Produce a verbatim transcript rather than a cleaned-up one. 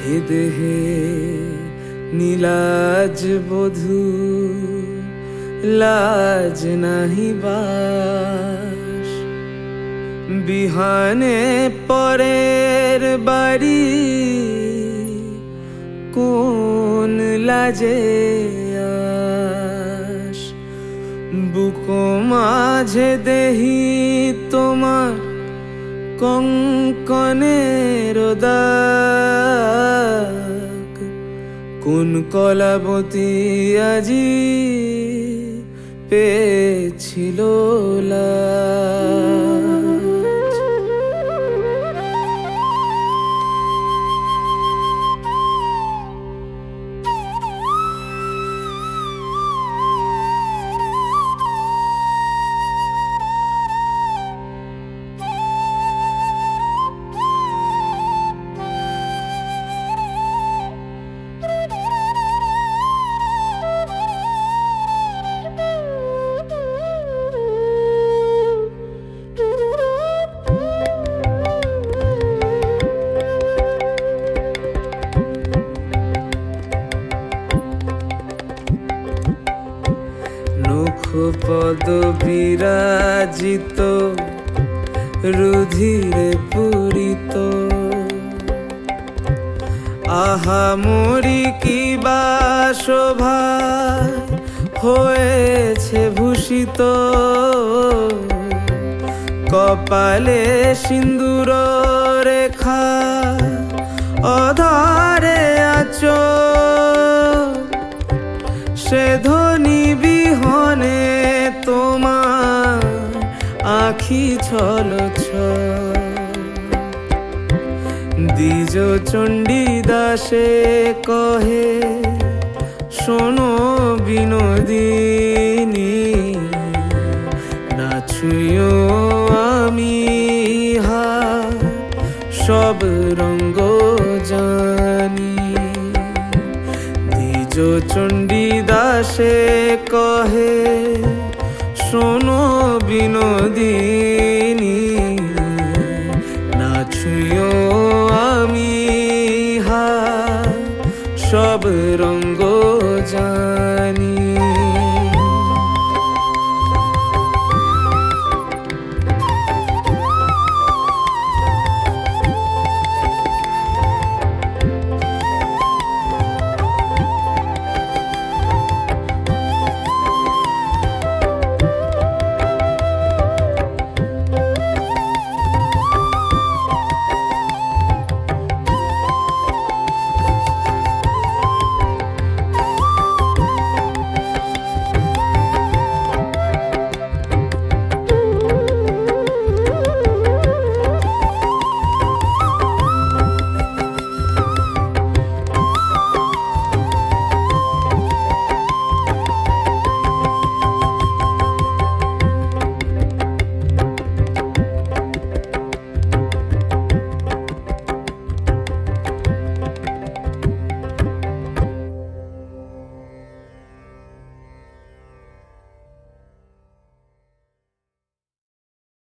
এ দেহে নীলাজ বধূ লাজ নাহি বাস, বিহানে পরের বাড়ি কোন লাজে আস। বুকো মাঝে দেহি তোমার কঙ্কনের দাগ, কোন কলাবতী আজি পেয়েছিল লাজ। পদ বিরাজিত রুধিরে পূরিত, আহা মরি কি বা শোভা হয়েছে ভূষিত। কপালে সিন্দুর রেখা অধরে আঁচল, সে ধ্বনি বিহনে তোমার আখি ছল ছল। দ্বিজ চণ্ডী দাসে কহে শোনো বিনোদিনী, না ছুঁয়ো আমি হা সব রঙ্গ জানি। দ্বিজ চণ্ডী দাসে কহে শোনো বিনোদিনী, না ছুঁয়ো আমি হা সব রঙ